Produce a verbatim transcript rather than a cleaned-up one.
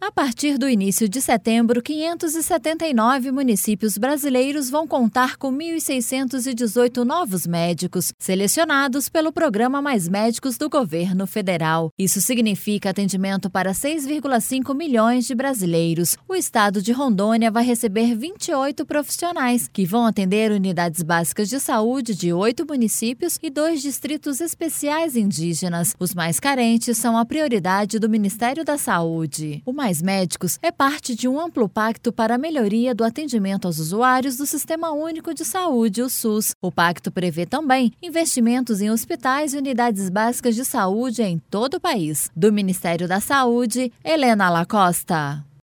A partir do início de setembro, quinhentos e setenta e nove municípios brasileiros vão contar com mil seiscentos e dezoito novos médicos, selecionados pelo Programa Mais Médicos do Governo Federal. Isso significa atendimento para seis vírgula cinco milhões de brasileiros. O estado de Rondônia vai receber vinte e oito profissionais, que vão atender unidades básicas de saúde de oito municípios e dois distritos especiais indígenas. Os mais carentes são a prioridade do Ministério da Saúde. O Mais Médicos é parte de um amplo pacto para a melhoria do atendimento aos usuários do Sistema Único de Saúde, o SUS. O pacto prevê também investimentos em hospitais e unidades básicas de saúde em todo o país. Do Ministério da Saúde, Helena Lacosta.